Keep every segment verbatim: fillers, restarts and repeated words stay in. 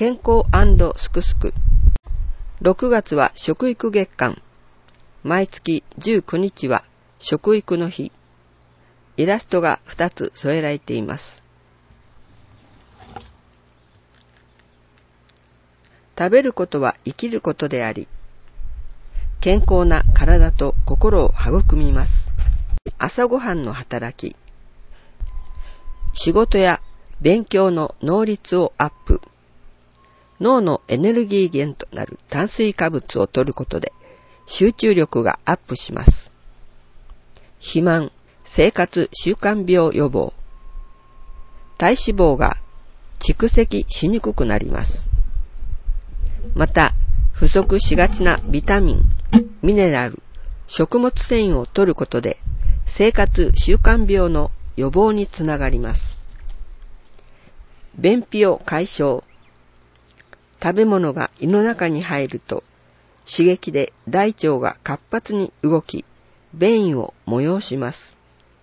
健康&すくすく。ろくがつは食育月間。毎月じゅうくにちは食育の日。イラストがふたつ添えられています。食べることは生きることであり、健康な体と心を育みます。朝ごはんの働き。仕事や勉強の能率をアップ。脳のエネルギー源となる炭水化物を摂ることで集中力がアップします。肥満、生活習慣病予防。体脂肪が蓄積しにくくなります。また、不足しがちなビタミン、ミネラル、食物繊維を摂ることで生活習慣病の予防につながります。便秘を解消。食べ物が胃の中に入ると刺激で大腸が活発に動き、便意を催します。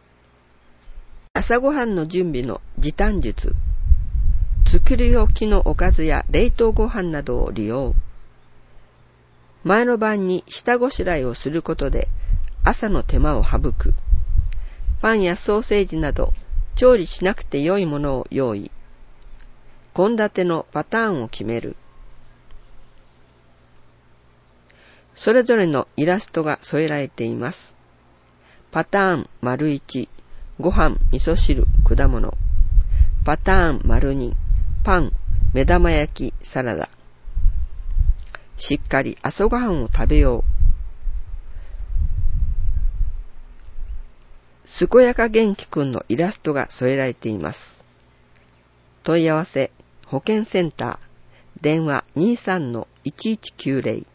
朝ごはんの準備の時短術。作り置きのおかずや冷凍ご飯などを利用。前の晩に下ごしらえをすることで朝の手間を省く。パンやソーセージなど調理しなくて良いものを用意。献立のパターンを決める。それぞれのイラストが添えられています。パターン丸いち、ご飯、味噌汁、果物。パターン丸に、パン、目玉焼き、サラダ。しっかり朝ごはんを食べよう。健やか元気くんのイラストが添えられています。問い合わせ、保健センター、電話 にじゅうさんのいちいちきゅうぜろ。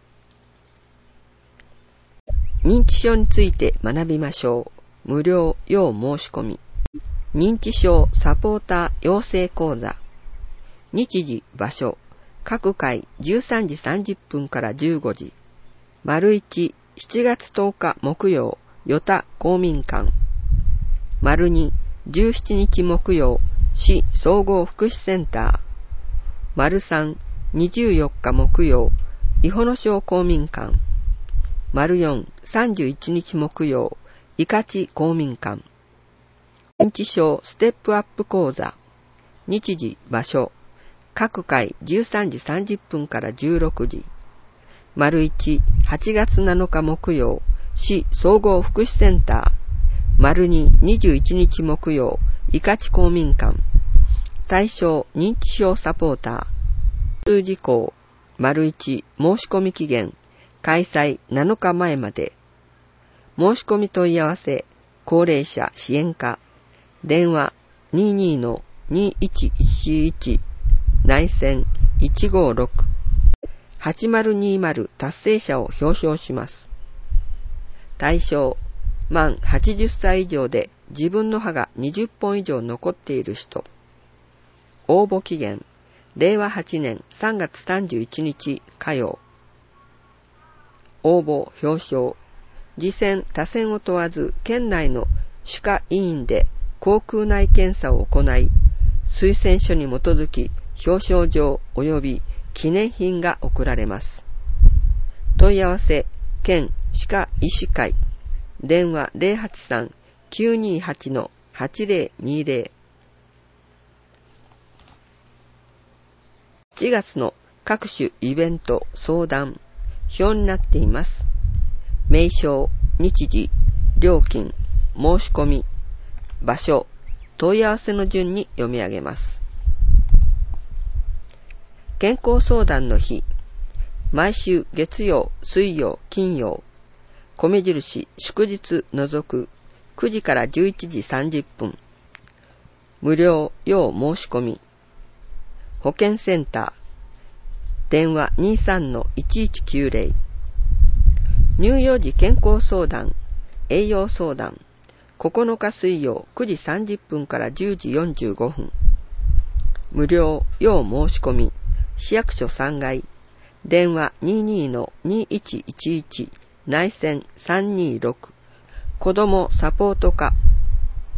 認知症について学びましょう。無料要申し込み。認知症サポーター養成講座。日時、場所。各回じゅうさんじさんじゅっぷんからじゅうごじ。丸いち、しちがつとおか木曜、与田公民館。丸に、じゅうしちにち木曜、市総合福祉センター。丸さん、にじゅうよっか木曜、伊保野小公民館。丸よん、さんじゅういちにち木曜、伊勝公民館。認知症ステップアップ講座。日時、場所。各回じゅうさんじさんじゅっぷんからじゅうろくじ。丸いち、はちがつなのか木曜、市総合福祉センター。丸に、にじゅういちにち木曜、伊勝公民館。対象、認知症サポーター。通事項。丸いち、申し込み期限。開催なのかまえまで。申し込み問い合わせ、高齢者支援課。電話 にじゅうにのにいちいちいち 内線いちごろく。はちまるにまる達成者を表彰します。対象、満はちじゅっさい以上で自分の歯がにじゅっぽん以上残っている人。応募期限、れいわはちねんさんがつさんじゅういちにち火曜。応募表彰。次戦他戦を問わず県内の歯科医院で口腔内検査を行い、推薦書に基づき表彰状及び記念品が贈られます。問い合わせ、県歯科医師会。電話 ゼロはちさん きゅうにはち はちぜろにぜろ。しちがつの各種イベント相談表になっています。名称、日時、料金、申し込み、場所、問い合わせの順に読み上げます。健康相談の日。毎週月曜、水曜、金曜。米印、祝日除くくじからじゅういちじさんじゅっぷん。無料要申し込み。保健センター。電話 にじゅうさんのいちいちきゅうぜろ。乳幼児健康相談、栄養相談。ここのか水曜くじさんじゅっぷんからじゅうじよんじゅうごふん。無料要申し込み。市役所さんがい。電話 にじゅうにのにいちいちいち。内線さんにろく。子どもサポート課。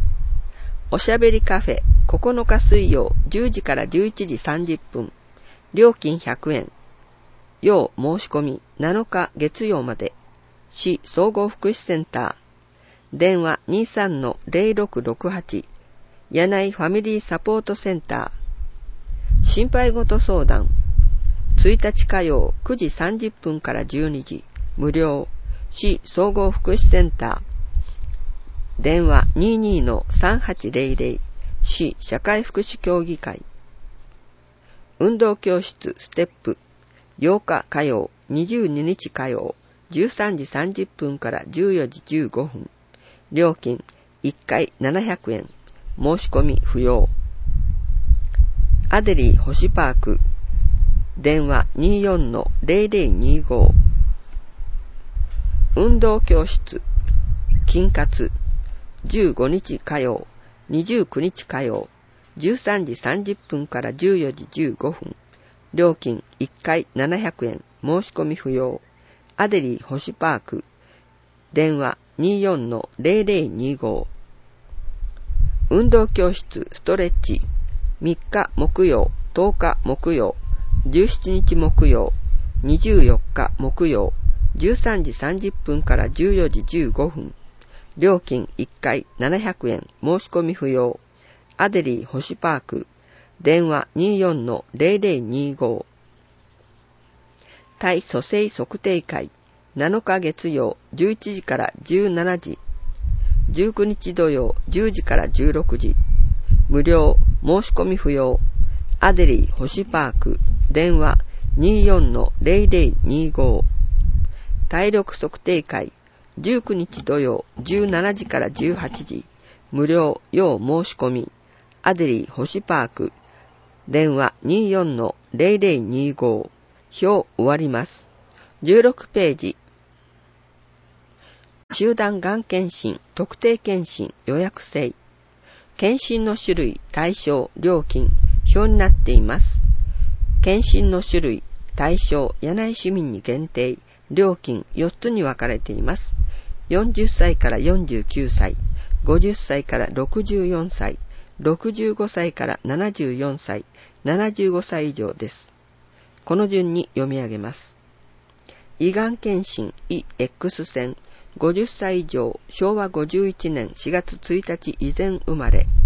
おしゃべりカフェここのか水曜じゅうじからじゅういちじさんじゅっぷん。 料金ひゃくえん。要申し込みなのか月曜まで。市総合福祉センター。電話 にじゅうさんのゼロろくろくはち。柳井ファミリーサポートセンター。心配事相談。いちにち火曜くじさんじゅっぷんからじゅうにじ。無料。市総合福祉センター。電話 にじゅうにのさんはちゼロゼロ。市社会福祉協議会。運動教室ステップ。ようか火曜、にじゅうににち火曜、じゅうさんじさんじゅっぷんからじゅうよじじゅうごふん。料金いっかいななひゃくえん。申し込み不要。アデリー星パーク。電話 にじゅうよんのゼロゼロにじゅうご。運動教室。金活。じゅうごにち火曜、にじゅうくにち火曜、じゅうさんじさんじゅっぷんからじゅうよじじゅうごふん。料金いっかいななひゃくえん。申し込み不要。アデリー星パーク。電話 にじゅうよんのゼロゼロにじゅうご。運動教室ストレッチ。みっか木曜、とおか木曜、じゅうしちにち木曜、にじゅうよっか木曜、じゅうさんじさんじゅっぷんからじゅうよじじゅうごふん。料金いっかいななひゃくえん。申し込み不要。アデリー星パーク。電話 にじゅうよんのゼロゼロにじゅうご。体組成測定会。なのか月曜じゅういちじからじゅうしちじ。じゅうくにち土曜じゅうじからじゅうろくじ。無料。申し込み不要。アデリー星パーク。電話 にじゅうよんのゼロゼロにじゅうご。体力測定会。じゅうくにち土曜じゅうしちじからじゅうはちじ。無料。要申し込み。アデリー星パーク。電話 にじゅうよんのゼロゼロにじゅうご。表終わります。じゅうろくページ。集団がん検診、特定検診、予約制。検診の種類、対象、料金、表になっています。検診の種類、対象、柳井市民に限定、料金よっつに分かれています。よんじゅっさいからよんじゅうきゅうさい、ごじゅっさいからろくじゅうよんさい、ろくじゅうごさいからななじゅうよんさい、ななじゅうごさい以上です。この順に読み上げます。胃がん検診、胃 X 線、ごじゅっさい以上、しょうわごじゅういちねんしがつついたち以前生まれ。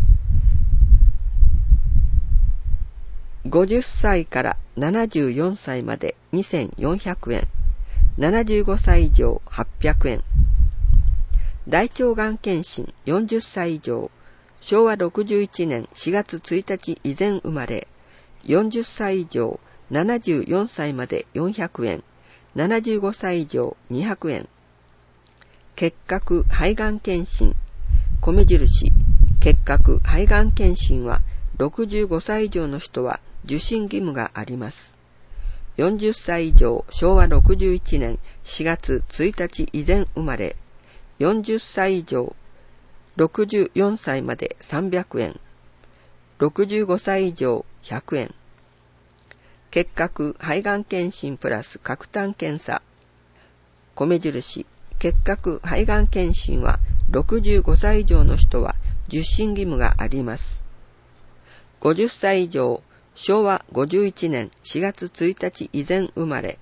ごじゅっさいからななじゅうよんさいまでにせんよんひゃくえん。ななじゅうごさい以上はっぴゃくえん。大腸がん検診よんじゅっさい以上、しょうわろくじゅういちねんしがつついたち以前生まれ、よんじゅっさい以上ななじゅうよんさいまでよんひゃくえん、ななじゅうごさい以上にひゃくえん。結核肺がん検診、米印、結核肺がん検診はろくじゅうごさい以上の人は受診義務があります。よんじゅっさい以上、しょうわろくじゅういちねんしがつついたち以前生まれ、よんじゅっさい以上、ろくじゅうよんさいまでさんびゃくえん、ろくじゅうごさい以上ひゃくえん。結核肺がん検診プラス核炭検査、米印、結核肺がん検診はろくじゅうごさい以上の人は受診義務があります。ごじゅっさい以上、しょうわごじゅういちねんしがつついたち以前生まれ、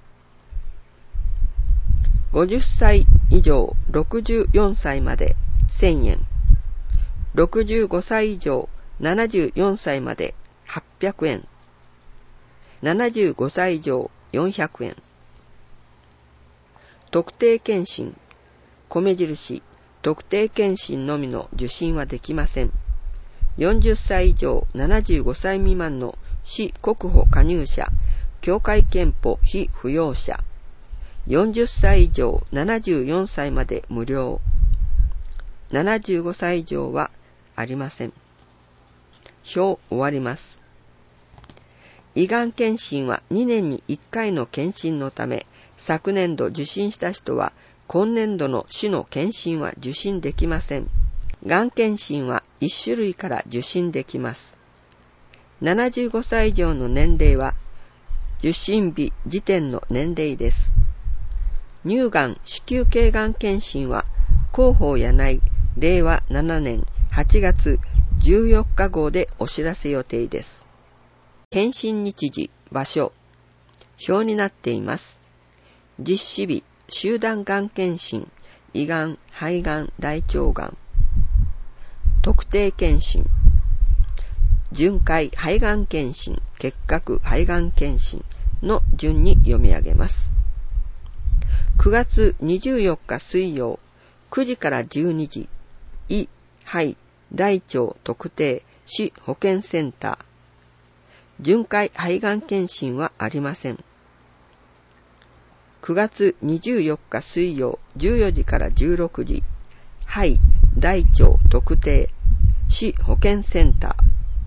ごじゅっさい以上ろくじゅうよんさいまでせんえん、ろくじゅうごさい以上ななじゅうよんさいまではっぴゃくえん、ななじゅうごさい以上よんひゃくえん。特定健診、米印、特定健診のみの受診はできません。よんじゅっさい以上ななじゅうごさい未満の市国保加入者、協会憲法非扶養者、よんじゅっさい以上ななじゅうよんさいまで無料、ななじゅうごさい以上はありません。表終わります。胃がん検診はにねんにいっかいの検診のため、昨年度受診した人は今年度の市の検診は受診できません。がん検診はいち種類から受診できます。ななじゅうごさい以上の年齢は受診日時点の年齢です。乳がん子宮頸がん検診は広報やないれいわななねんはちがつじゅうよっか号でお知らせ予定です。検診日時場所、表になっています。実施日、集団がん検診、胃がん、肺がん、大腸がん。特定検診、巡回肺がん検診、結核肺がん検診の順に読み上げます。くがつにじゅうよっか水曜、くじからじゅうにじ、胃、肺、大腸特定市保健センター。巡回肺がん検診はありません。くがつにじゅうよっか水曜、じゅうよじからじゅうろくじ、肺、大腸特定市保健センター。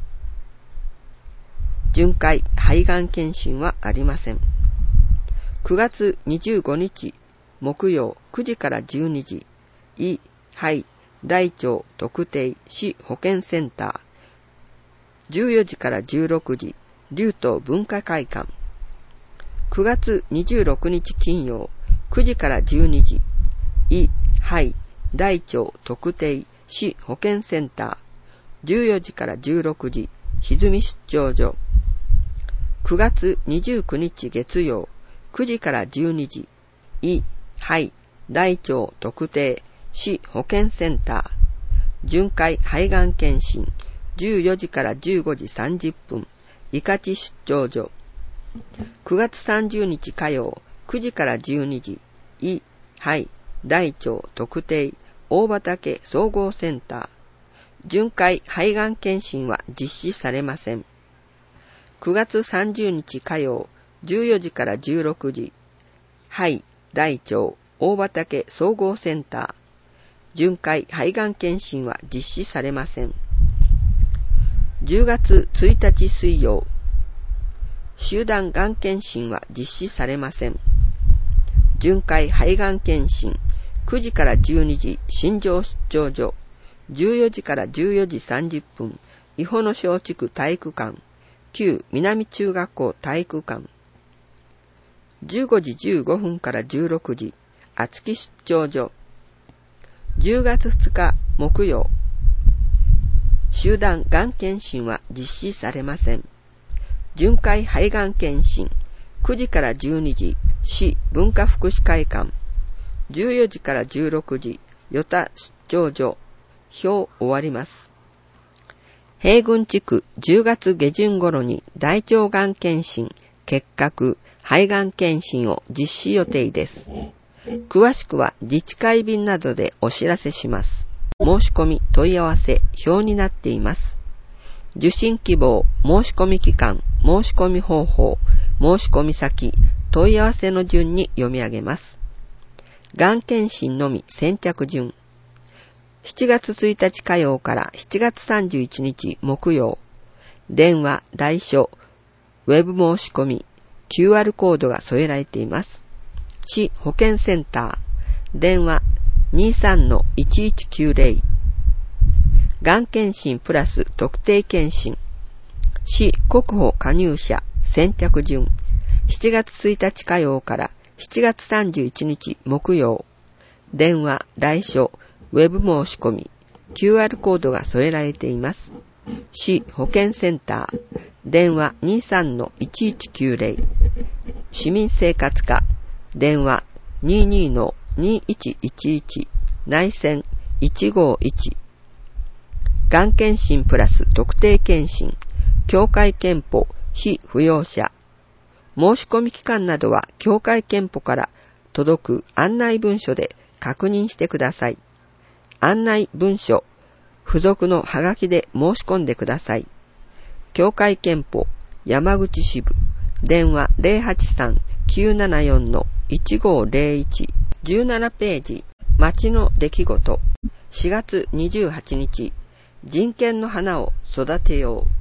巡回肺がん検診はありません。くがつにじゅうごにち木曜くじからじゅうにじ、胃、肺、大腸特定市保健センター。じゅうよじからじゅうろくじ、竜東文化会館。くがつにじゅうろくにち金曜くじからじゅうにじ、胃、肺、大腸特定市保健センター。じゅうよじからじゅうろくじ、歪み出張所。くがつにじゅうくにち月曜くじからじゅうにじ、胃、肺、大腸特定市保健センター。巡回肺がん検診、じゅうよじからじゅうごじさんじゅっぷん、伊勝出張所。くがつさんじゅうにち火曜くじからじゅうにじ、胃、肺、大腸特定大畑総合センター。巡回肺がん検診は実施されません。くがつさんじゅうにち火曜じゅうよじからじゅうろくじ、肺、大腸大畑総合センター。巡回肺がん検診は実施されません。じゅうがつついたち水曜、集団がん検診は実施されません。巡回肺がん検診、くじからじゅうにじ新庄出張所。じゅうよじからじゅうよじさんじゅっぷん、伊保野小地区体育館、旧南中学校体育館。じゅうごじじゅうごふんからじゅうろくじ、厚木出張所。じゅうがつふつか木曜、集団がん検診は実施されません。巡回肺がん検診、くじからじゅうにじ、市文化福祉会館。じゅうよじからじゅうろくじ、与田出張所。表終わります。平郡地区じゅうがつげじゅん頃に大腸がん検診、結核、肺がん検診を実施予定です。詳しくは自治会便などでお知らせします。申し込み問い合わせ表になっています。受診希望、申し込み期間、申し込み方法、申し込み先、問い合わせの順に読み上げます。がん検診のみ先着順。しちがつついたち火曜からしちがつさんじゅういちにち木曜。電話、来所、ウェブ申し込み、キューアール コードが添えられています。市保健センター、電話 にじゅうさんのいちいちきゅうぜろ。がん検診プラス特定検診。市国保加入者先着順。しちがつついたち火曜からしちがつさんじゅういちにち木曜。電話、来所、ウェブ申し込み、キューアール コードが添えられています。市保健センター、電話 にじゅうさんのいちいちきゅうぜろ。市民生活課、電話 にじゅうにのにいちいちいち、内線いちごいち。がん検診プラス特定検診、協会憲法、非扶養者。申し込み期間などは協会憲法から届く案内文書で確認してください。案内文書、付属のハガキで申し込んでください。協会憲法、山口支部、電話 ゼロはちさんきゅうななよんのいちごぜろいち、じゅうななページ、町の出来事、しがつにじゅうはちにち、人権の花を育てよう。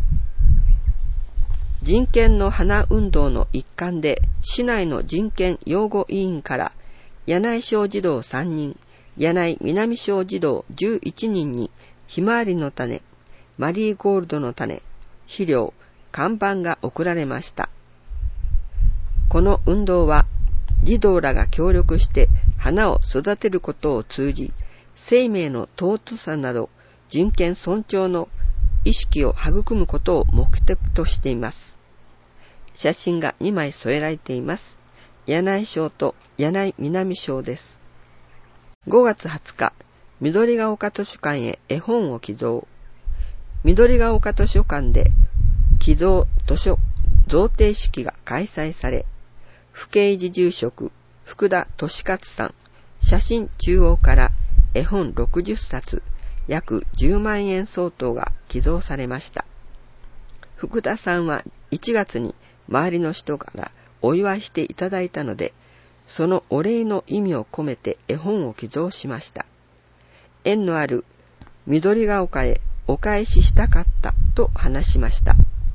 人権の花運動の一環で、市内の人権擁護委員から、柳井小児童さんにん、柳井南小児童じゅういちにんに、ひまわりの種、マリーゴールドの種、肥料、看板が贈られました。この運動は、児童らが協力して花を育てることを通じ、生命の尊さなど人権尊重の意識を育むことを目的としています。 写真がにまい添えられています。柳井省と柳井南省です。ごがつはつか、緑が丘図書館へ絵本を寄贈。緑が丘図書館で寄贈図書贈呈式が開催され、府警事住職福田俊勝さん、写真中央から絵本ろくじゅっさつ、約じゅうまんえん相当が寄贈されました。福田さんはいちがつに周りの人からお祝いしていただいたので、そのお礼の意味を込めて絵本を寄贈しました。縁のある緑が丘へお返ししたかったと話しました。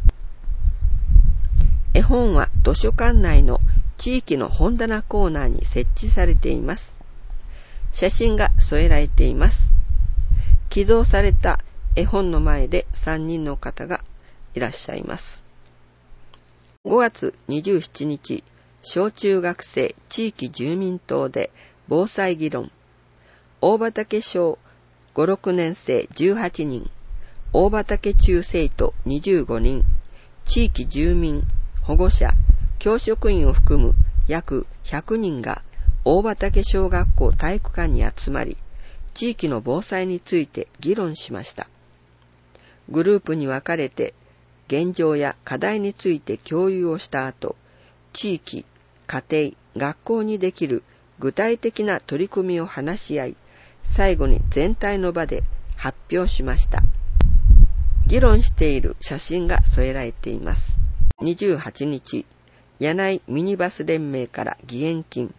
絵本は図書館内の地域の本棚コーナーに設置されています。写真が添えられています。寄贈された絵本の前でさんにんの方がいらっしゃいます。ごがつにじゅうしちにち、小中学生地域住民棟で防災議論。大畑小ご、ろくねんせいじゅうはちにん、大畑中生徒にじゅうごにん、地域住民、保護者、教職員を含む約ひゃくにんが大畑小学校体育館に集まり、地域の防災について議論しました。グループに分かれて現状や課題について共有をした後、地域、家庭、学校にできる具体的な取り組みを話し合い、最後に全体の場で発表しました。議論している写真が添えられています。にじゅうはちにち、柳井ミニバス連盟から義援金。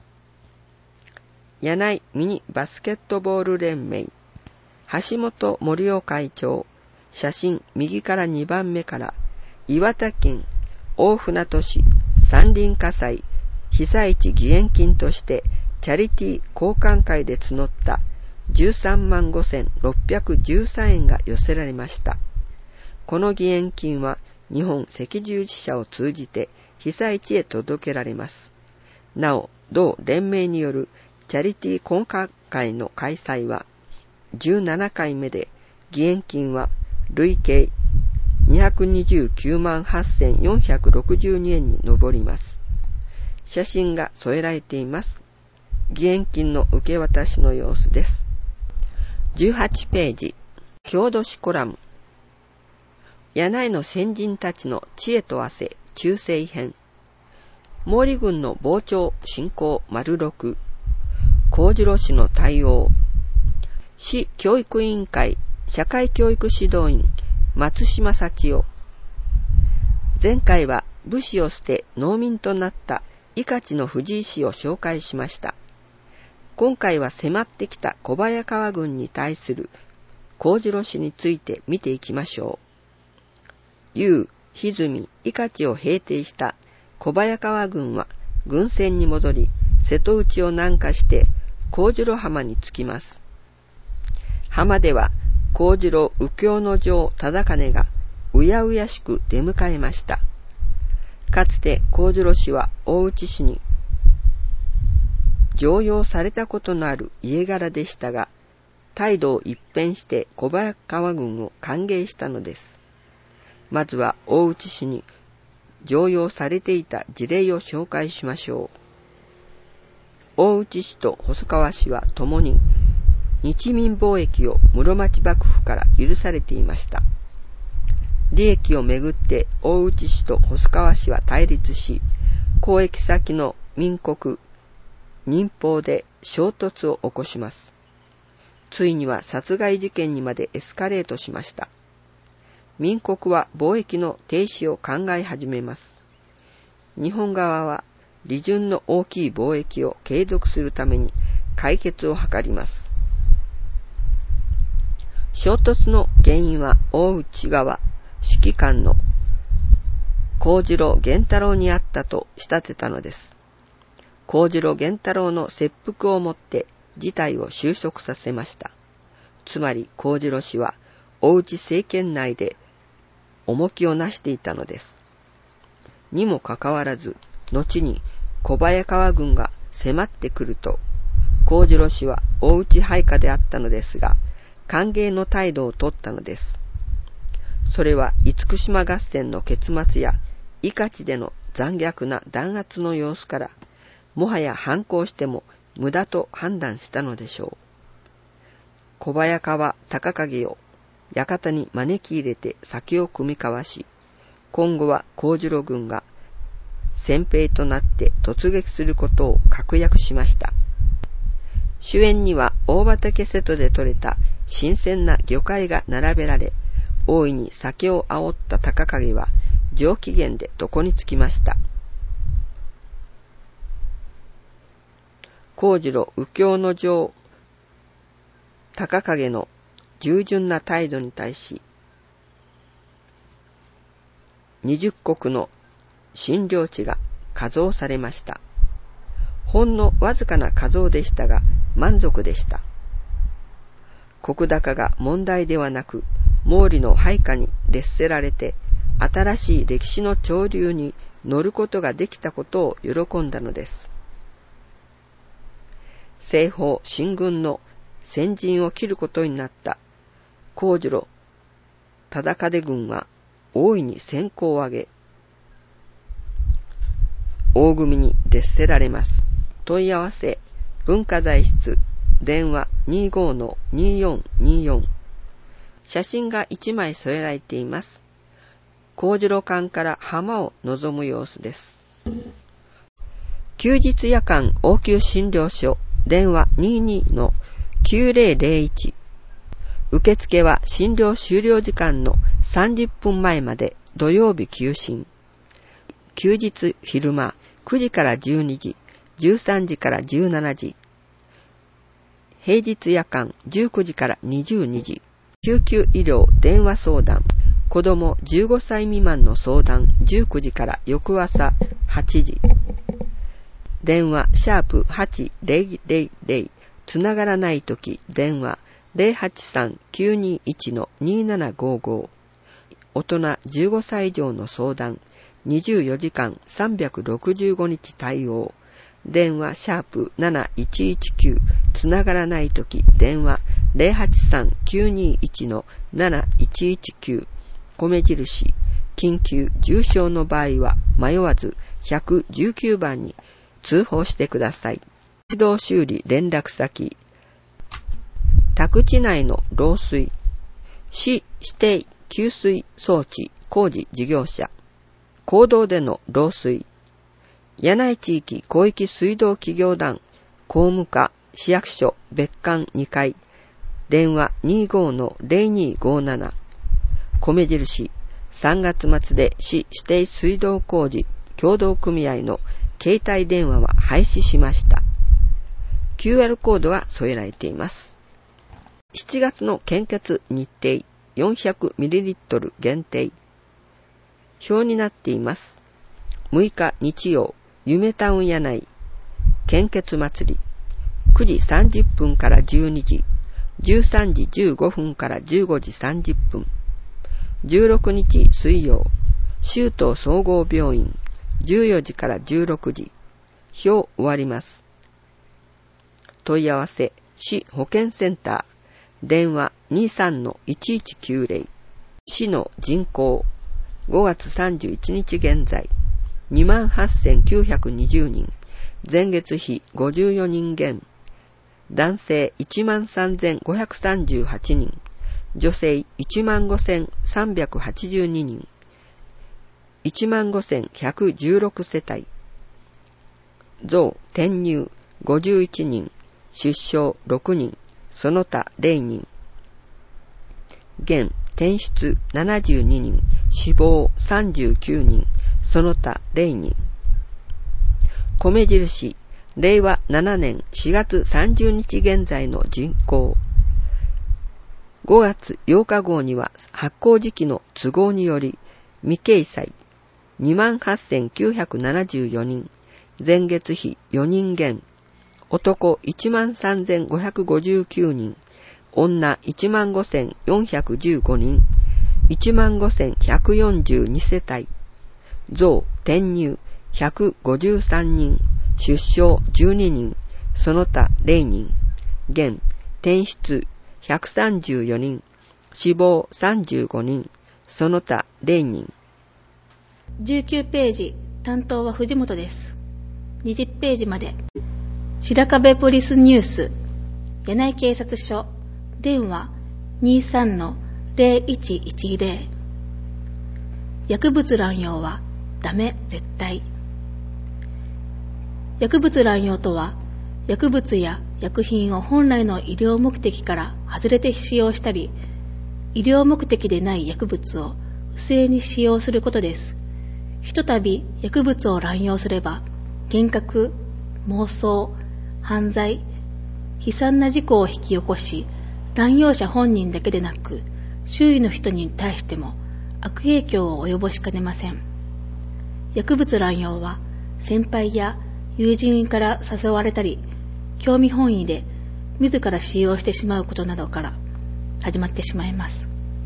柳井ミニバスケットボール連盟、橋本森夫会長、写真右からにばんめから、岩手県大船渡市山林火災被災地義援金としてチャリティー交換会で募ったじゅうさんまんごせんろっぴゃくじゅうさんえんが寄せられました。この義援金は日本赤十字社を通じて被災地へ届けられます。なお、同連盟によるチャリティー交換会の開催はじゅうななかいめで、義援金は累計にひゃくにじゅうきゅうまんはっせんよんひゃくろくじゅうにえんに上ります。写真が添えられています。義援金の受け渡しの様子です。じゅうはちページ、郷土史コラム。柳井の先人たちの知恵と汗、中世編。毛利軍の防潮侵攻丸ろく。幸次郎氏の対応。市教育委員会社会教育指導員松島幸男。前回は武士を捨て農民となった伊勝の藤井氏を紹介しました。今回は迫ってきた小早川軍に対する幸次郎氏について見ていきましょう。雄、歪、伊勝を平定した小早川軍は軍船に戻り、瀬戸内を南下して幸次郎浜に着きます。浜では幸次郎右京の城忠兼がうやうやしく出迎えました。かつて幸次郎氏は大内氏に上用されたことのある家柄でしたが、態度を一変して小早川軍を歓迎したのです。まずは大内氏に上用されていた事例を紹介しましょう。大内氏と細川氏は共に日民貿易を室町幕府から許されていました。利益をめぐって大内氏と細川氏は対立し、交易先の民国、寧邦で衝突を起こします。ついには殺害事件にまでエスカレートしました。民国は貿易の停止を考え始めます。日本側は利潤の大きい貿易を継続するために解決を図ります。衝突の原因は大内側指揮官の幸次郎源太郎にあったと仕立てたのです。幸次郎源太郎の切腹をもって事態を収束させました。つまり幸次郎氏は大内政権内で重きをなしていたのです。にもかかわらず、後に小早川軍が迫ってくると、幸次郎氏は大内配下であったのですが、歓迎の態度をとったのです。それは厳島合戦の結末やイカチでの残虐な弾圧の様子から、もはや反抗しても無駄と判断したのでしょう。小早川高景を館に招き入れて先を組み交わし、今後は幸次郎軍が先兵となって突撃することを確約しました。主演には大畑瀬戸で採れた新鮮な魚介が並べられ、大いに酒を煽った高景は上機嫌で床につきました。幸次郎右京の城高景の従順な態度に対し、二十石の診療地が加増されました。ほんのわずかな加増でしたが満足でした。石高が問題ではなく、毛利の配下に列せられて新しい歴史の潮流に乗ることができたことを喜んだのです。西方秦軍の先陣を切ることになった幸次郎忠景軍は大いに戦功を挙げ、大組に列せられます。問い合わせ文化財室電話 にじゅうごのにじゅうよんにじゅうよん。写真がいちまい添えられています。幸次郎館から浜を望む様子です。休日夜間応急診療所電話 にじゅうにのきゅうぜろぜろいち。受付は診療終了時間のさんじゅっぷんまえまで、土曜日休診。休日昼間くじからじゅうにじ、じゅうさんじからじゅうしちじ。平日夜間じゅうくじからにじゅうにじ。救急医療電話相談。子供じゅうごさい未満の相談じゅうくじから翌朝はちじ。電話シャープはちぜろぜろぜろ。つながらないとき電話 ゼロはちさんきゅうにいちのにななごご。大人じゅうごさい以上の相談にじゅうよじかんさんびゃくろくじゅうごにち対応。電話シャープなないちいちきゅう。つながらないとき電話 ゼロはちさんきゅうにいちのなないちいちきゅう。米印緊急重症の場合は迷わずいちいちきゅうばんに通報してください。自動修理連絡先。宅地内の漏水。市指定給水装置工事事業者。公道での漏水。柳井地域広域水道企業団公務課市役所別館にかい。電話 にじゅうごのぜろにごなな。米印さんがつ末で市指定水道工事協同組合の携帯電話は廃止しました。キューアール コードが添えられています。しちがつの献血日程 よんひゃくミリリットル 限定。表になっています。むいか日曜、夢タウン柳井献血祭り。くじさんじゅっぷんからじゅうにじ、じゅうさんじじゅうごふんからじゅうごじさんじゅっぷん。じゅうろくにち水曜、州東総合病院じゅうよじからじゅうろくじ。表終わります。問い合わせ市保健センター電話 にじゅうさんのいちいちきゅうぜろ。市の人口ごがつさんじゅういちにち現在 にまんはっせんきゅうひゃくにじゅうにん。前月比ごじゅうよにん減。男性 いちまんさんぜんごひゃくさんじゅうはちにん。女性 いちまんごせんさんびゃくはちじゅうににん。いちまんごせんひゃくじゅうろくせたい。増転入ごじゅういちにん。出生ろくにん。その他ぜろにん。減転出ななじゅうににん。死亡さんじゅうきゅうにん。その他ぜろにん。米印れいわななねんしがつさんじゅうにち現在の人口。ごがつようか号には発行時期の都合により未掲載 にまんはっせんきゅうひゃくななじゅうよにん。前月比よにん減。男 いちまんさんぜんごひゃくごじゅうきゅうにん。女 いちまんごせんよんひゃくじゅうごにん。いちまんごせんひゃくよんじゅうにせたい。増転入ひゃくごじゅうさんにん。出生じゅうににん。その他ぜろにん。減転出ひゃくさんじゅうよにん。死亡さんじゅうごにん。その他ぜろにん。 じゅうきゅうページ、担当は藤本です。にじゅうページまで。白壁ポリスニュース、柳井警察署、電話 にじゅうさんのゼロいちいちゼロ。薬物乱用はダメ絶対。薬物乱用とは、薬物や薬品を本来の医療目的から外れて使用したり、医療目的でない薬物を不正に使用することです。ひとたび薬物を乱用すれば、幻覚、妄想、犯罪、悲惨な事故を引き起こし、乱用者本人だけでなく、周囲の人に対しても悪影響を及ぼしかねません。薬物乱用は、先輩や友人から誘われたり、興味本位で自ら使用してしまうことなどから始まってしまいます。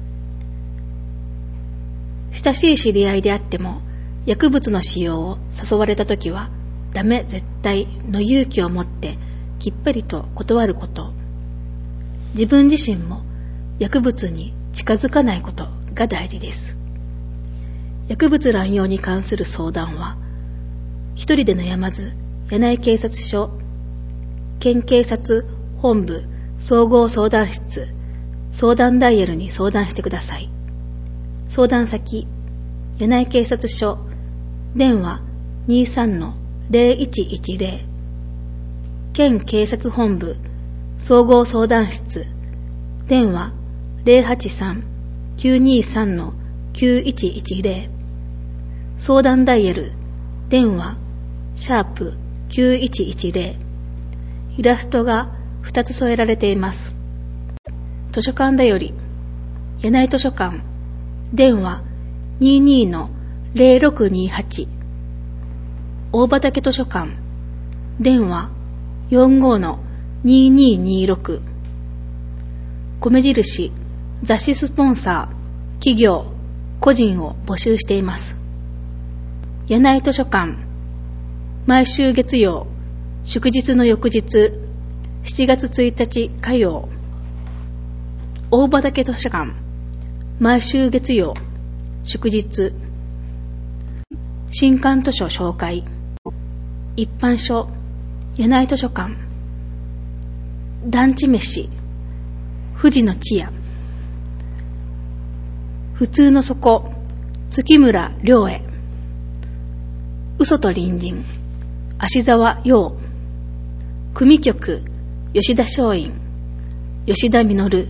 親しい知り合いであっても、薬物の使用を誘われたときは、ダメ絶対の勇気を持ってきっぱりと断ること。自分自身も薬物に近づかないことが大事です。薬物乱用に関する相談は、一人で悩まず、柳井警察署、県警察本部総合相談室、相談ダイヤルに相談してください。相談先、柳井警察署、電話 にじゅうさんのゼロいちいちゼロ。県警察本部総合相談室、電話 ゼロはちさん きゅうにさんのきゅういちいちゼロ。相談ダイヤル、電話、シャープきゅういちいちゼロ。イラストがふたつ添えられています。図書館だより、柳井図書館、電話 にじゅうにのゼロろくにはち。大畑図書館、電話 よんじゅうごのにじゅうににじゅうろく。米印、雑誌スポンサー、企業、個人を募集しています。柳井図書館、毎週月曜、祝日の翌日、しちがつついたち火曜。大畑図書館、毎週月曜、祝日。新刊図書紹介。一般書、柳井図書館。団地飯、富士の地屋。普通の底、月村良へ。嘘と隣人、芦沢陽。組曲、吉田松陰、吉田実。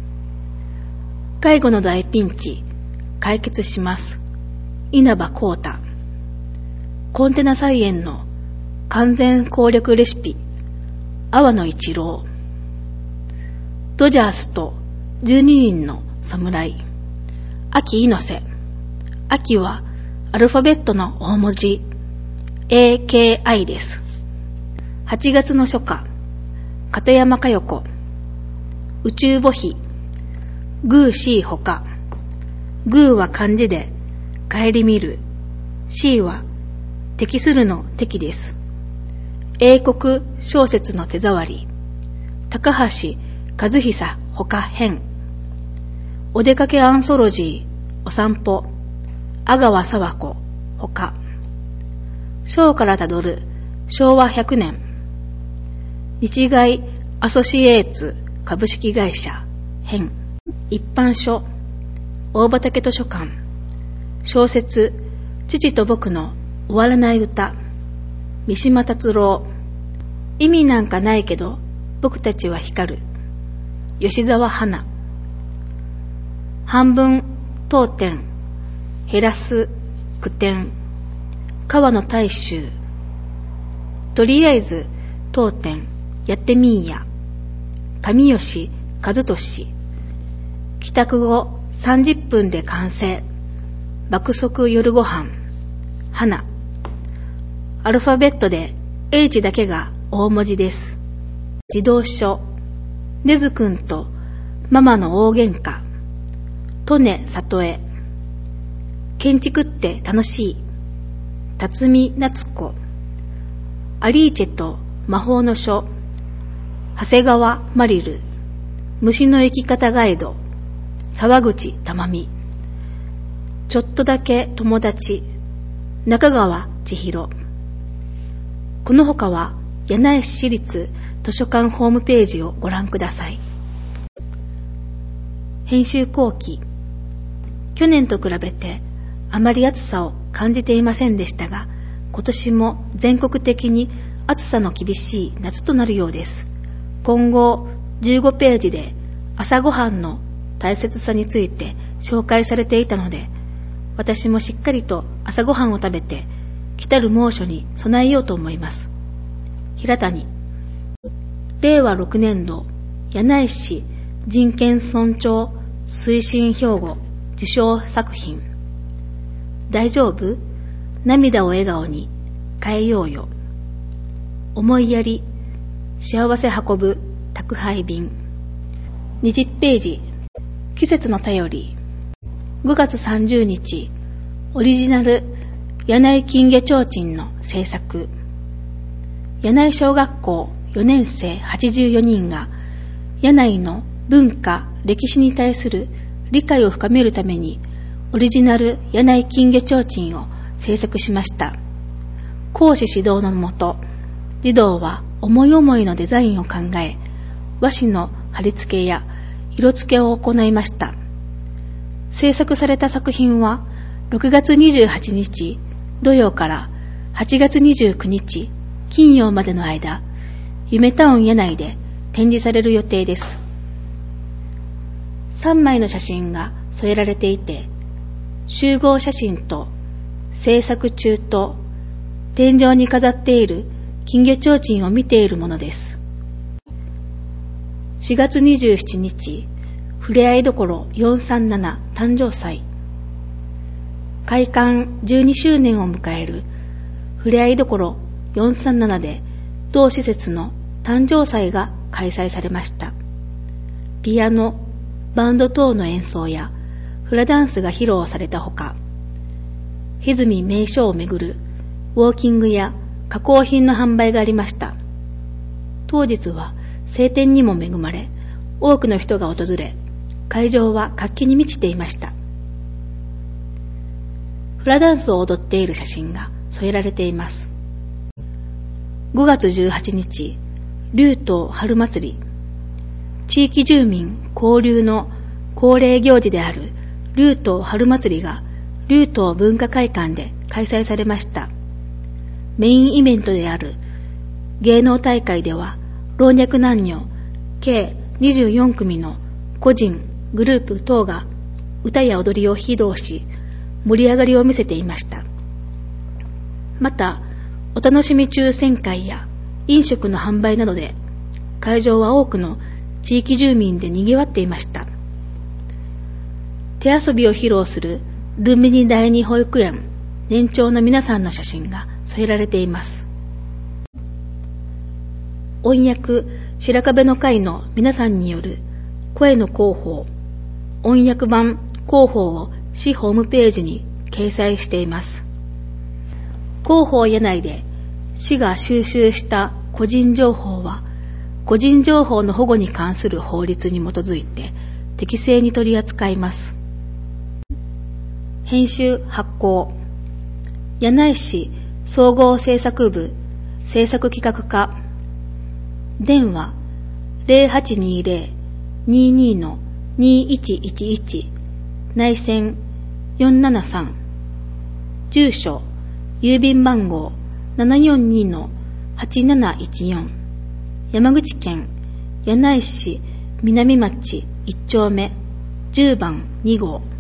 介護の大ピンチ、解決します。稲葉浩太。コンテナ菜園の完全攻略レシピ、阿波野一郎。ドジャースとじゅうににんの侍、秋猪瀬。秋はアルファベットの大文字、エーケーアイ です。はちがつの初夏、片山佳代子。宇宙母妃、グーシーほか。グーは漢字で、顧みる。シーは、適するの適です。英国小説の手触り。高橋和久ほか編。お出かけアンソロジー、お散歩。阿川佐和子ほか。章からたどる、昭和ひゃくねん。日外アソシエーツ株式会社編。一般書、大畑図書館。小説、父と僕の終わらない歌。三島達郎。意味なんかないけど僕たちは光る。吉沢花。半分当店、減らす句点。川野大衆。とりあえず当店やってみーや。上吉和俊。帰宅後さんじゅっぷんで完成。爆速夜ご飯。花。アルファベットで H だけが大文字です。児童書。ねずくんとママの大喧嘩。利根里江。建築って楽しい。辰巳夏子。アリーチェと魔法の書。長谷川マリル。虫の生き方ガイド。沢口珠美。ちょっとだけ友達。 中川千尋。この他は柳井市立図書館ホームページをご覧ください。編集後期。去年と比べてあまり暑さを感じていませんでしたが、今年も全国的に暑さの厳しい夏となるようです。今後じゅうごページで朝ごはんの大切さについて紹介されていたので、私もしっかりと朝ごはんを食べて来たる猛暑に備えようと思います。平谷。れいわろくねんど柳井市人権尊重推進標語受賞作品。大丈夫？涙を笑顔に変えようよ。思いやり幸せ運ぶ宅配便。にじゅっページ。季節の便り。ごがつさんじゅうにち、オリジナル柳井金魚提灯の制作。柳井小学校よねんせいはちじゅうよにんが柳井の文化・歴史に対する理解を深めるためにオリジナル柳井金魚提灯を制作しました。講師指導のもと、児童は思い思いのデザインを考え、和紙の貼り付けや色付けを行いました。制作された作品はろくがつにじゅうはちにち土曜からはちがつにじゅうくにち金曜までの間、夢タウン柳井で展示される予定です。さんまいの写真が添えられていて、集合写真と制作中と天井に飾っている金魚提灯を見ているものです。しがつにじゅうしちにち、ふれあいどころよんさんなな誕生祭。開館じゅうにしゅうねんを迎えるふれあいどころよんさんななで同施設の誕生祭が開催されました。ピアノ、バンド等の演奏やフラダンスが披露されたほか、歪み名所をめぐるウォーキングや加工品の販売がありました。当日は晴天にも恵まれ、多くの人が訪れ、会場は活気に満ちていました。フラダンスを踊っている写真が添えられています。ごがつじゅうはちにち、竜頭春祭り。地域住民交流の恒例行事である竜頭春祭りが竜頭文化会館で開催されました。メインイベントである芸能大会では、老若男女計にじゅうよんくみの個人、グループ等が歌や踊りを披露し、盛り上がりを見せていました。また、お楽しみ抽選会や飲食の販売などで、会場は多くの地域住民で賑わっていました。手遊びを披露するルンビニ第二保育園年長の皆さんの写真が添えられています。音訳白壁の会の皆さんによる声の広報、音訳版広報を市ホームページに掲載しています。広報柳井で市が収集した個人情報は、個人情報の保護に関する法律に基づいて適正に取り扱います。編集発行。柳井市総合制作部制作企画課。電話 ゼロはちにゼロ にーにー にーいちいちいち 内線よんななさん。住所郵便番号 ななよんにー はちなないちよん。山口県柳井市南町いっちょうめじゅうばんにごう。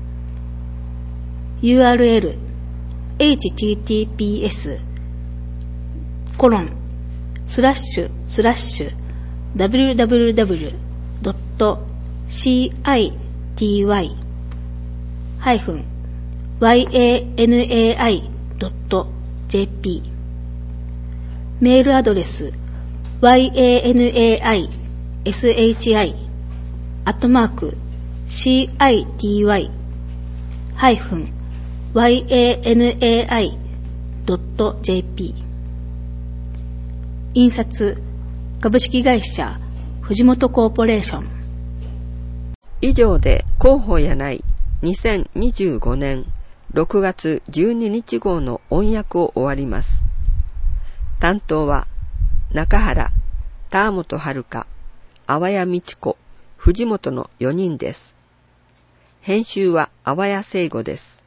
ユーアールエル エイチティーティーピーエス コロンスラッシュスラッシュ ダブリューダブリューダブリュードットシーアイティーワイ ハイフン ワイエーエヌエーアイ ドット ジェーピー メールアドレス ワイエーエヌエーアイエスエイチアイ アットマーク シーアイティーワイ ハイフン ワイエーエヌエーアイ ドット ジェーピー 印刷株式会社藤本コーポレーション。 以上で広報柳井にせんにじゅうごねんろくがつじゅうににち号の音訳を終わります。担当は中原、田本遥、阿波谷道子、藤本のよにんです。編集は阿波谷聖吾です。